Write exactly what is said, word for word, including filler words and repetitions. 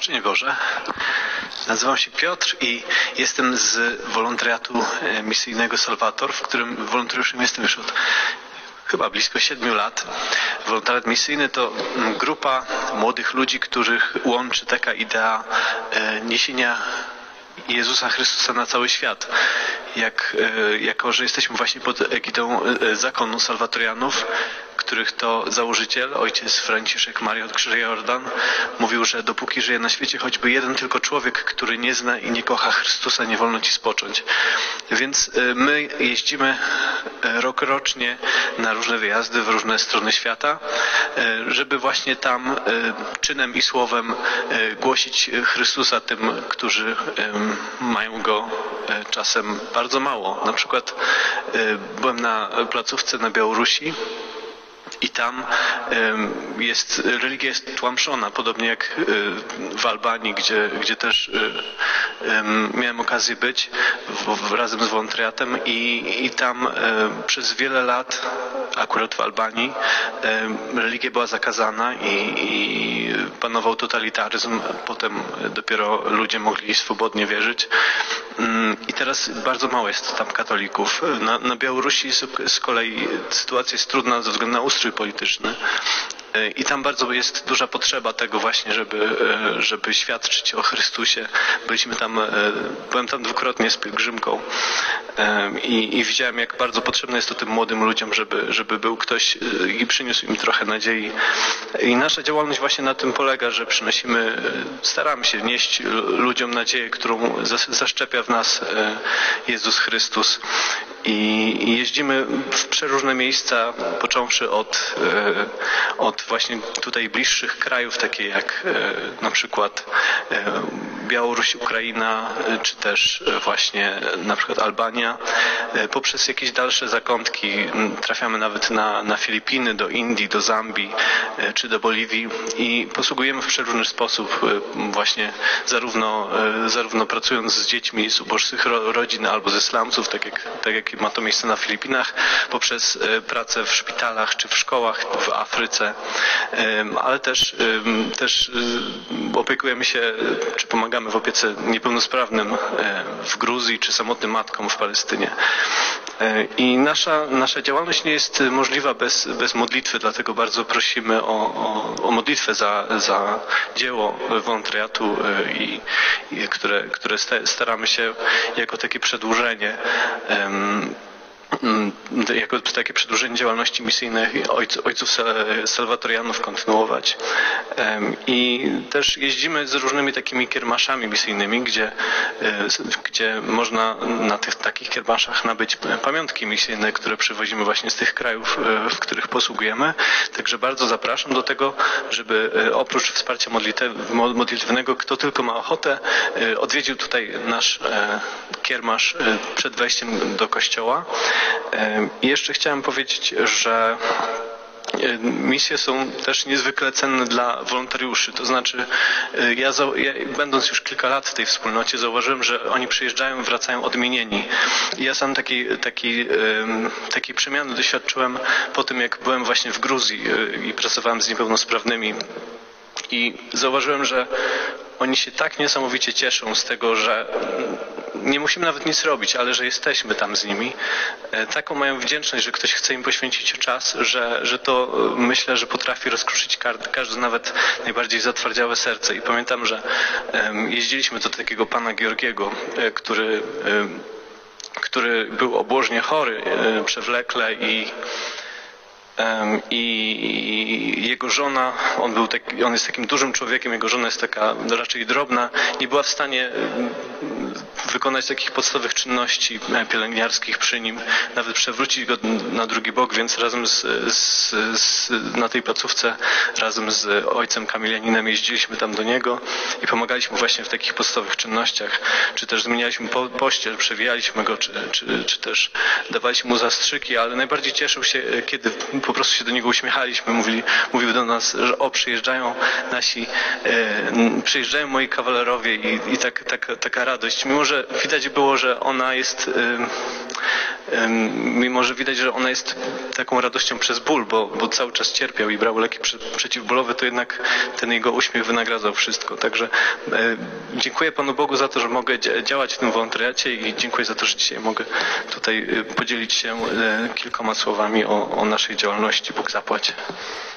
Szczęść Boże. Nazywam się Piotr i jestem z wolontariatu misyjnego Salvator, w którym wolontariuszem jestem już od chyba blisko siedmiu lat. Wolontariat misyjny to grupa młodych ludzi, których łączy taka idea niesienia Jezusa Chrystusa na cały świat. Jak, jako, że jesteśmy właśnie pod egidą zakonu salwatorianów, których to założyciel, ojciec Franciszek Maria od Krzyża Jordan, mówił, że dopóki żyje na świecie choćby jeden tylko człowiek, który nie zna i nie kocha Chrystusa, nie wolno ci spocząć. Więc my jeździmy rokrocznie na różne wyjazdy w różne strony świata, żeby właśnie tam czynem i słowem głosić Chrystusa tym, którzy mają Go czasem bardzo mało. Na przykład byłem na placówce na Białorusi i tam jest, religia jest tłamszona, podobnie jak w Albanii, gdzie, gdzie też miałem okazję być w, razem z wolontariatem i, i tam przez wiele lat, akurat w Albanii, religia była zakazana i, i panował totalitaryzm. Potem dopiero ludzie mogli swobodnie wierzyć. I teraz bardzo mało jest tam katolików. Na, na Białorusi z, z kolei sytuacja jest trudna ze względu na ustrój polityczny. I tam bardzo jest duża potrzeba tego właśnie, żeby, żeby świadczyć o Chrystusie. Byliśmy tam, byłem tam dwukrotnie z pielgrzymką i, i widziałem, jak bardzo potrzebne jest to tym młodym ludziom, żeby, żeby był ktoś i przyniósł im trochę nadziei. I nasza działalność właśnie na tym polega, że przynosimy, staramy się nieść ludziom nadzieję, którą zaszczepia w nas Jezus Chrystus. I jeździmy w przeróżne miejsca, począwszy od, od właśnie tutaj bliższych krajów, takie jak na przykład Białoruś, Ukraina, czy też właśnie na przykład Albania. Poprzez jakieś dalsze zakątki trafiamy nawet na, na Filipiny, do Indii, do Zambii, czy do Boliwii i posługujemy w przeróżny sposób właśnie zarówno, zarówno pracując z dziećmi z uboższych rodzin albo ze slumsów, tak jak, tak jak ma to miejsce na Filipinach, poprzez pracę w szpitalach czy w szkołach w Afryce, ale też, też opiekujemy się, czy pomagamy w opiece niepełnosprawnym w Gruzji, czy samotnym matkom w Palestynie. I nasza, nasza działalność nie jest możliwa bez, bez modlitwy, dlatego bardzo prosimy o, o, o modlitwę za, za dzieło wolontariatu, i, i które, które staramy się jako takie przedłużenie jako takie przedłużenie działalności misyjnej ojców salwatorianów kontynuować. I też jeździmy z różnymi takimi kiermaszami misyjnymi, gdzie, gdzie można na tych takich kiermaszach nabyć pamiątki misyjne, które przywozimy właśnie z tych krajów, w których posługujemy. Także bardzo zapraszam do tego, żeby oprócz wsparcia modlitewnego, kto tylko ma ochotę, odwiedził tutaj nasz kiermasz przed wejściem do kościoła. I jeszcze chciałem powiedzieć, że misje są też niezwykle cenne dla wolontariuszy. To znaczy, ja, ja będąc już kilka lat w tej wspólnocie, zauważyłem, że oni przyjeżdżają, wracają odmienieni. I ja sam takiej taki, taki przemiany doświadczyłem po tym, jak byłem właśnie w Gruzji i pracowałem z niepełnosprawnymi. I zauważyłem, że oni się tak niesamowicie cieszą z tego, że nie musimy nawet nic robić, ale że jesteśmy tam z nimi. Taką mają wdzięczność, że ktoś chce im poświęcić czas, że, że to myślę, że potrafi rozkruszyć każde, każde nawet najbardziej zatwardziałe serce. I pamiętam, że jeździliśmy do takiego pana Georgiego, który, który był obłożnie chory, przewlekle i I jego żona, on, był taki, on jest takim dużym człowiekiem, jego żona jest taka raczej drobna, nie była w stanie wykonać takich podstawowych czynności pielęgniarskich przy nim, nawet przewrócić go na drugi bok, więc razem z, z, z, na tej placówce razem z ojcem Kamilianinem jeździliśmy tam do niego i pomagaliśmy właśnie w takich podstawowych czynnościach, czy też zmienialiśmy po, pościel, przewijaliśmy go, czy, czy, czy też dawaliśmy mu zastrzyki, ale najbardziej cieszył się, kiedy po prostu się do niego uśmiechaliśmy, mówili, mówił do nas, że o, przyjeżdżają nasi, e, przyjeżdżają moi kawalerowie i, i tak, tak, taka radość, mimo że widać było, że ona jest, e, mimo że widać, że ona jest taką radością przez ból, bo, bo cały czas cierpiał i brał leki przy, przeciwbólowe, to jednak ten jego uśmiech wynagradzał wszystko. Także e, dziękuję Panu Bogu za to, że mogę działać w tym wolontariacie i dziękuję za to, że dzisiaj mogę tutaj podzielić się e, kilkoma słowami o, o naszej działalności. Bóg zapłać.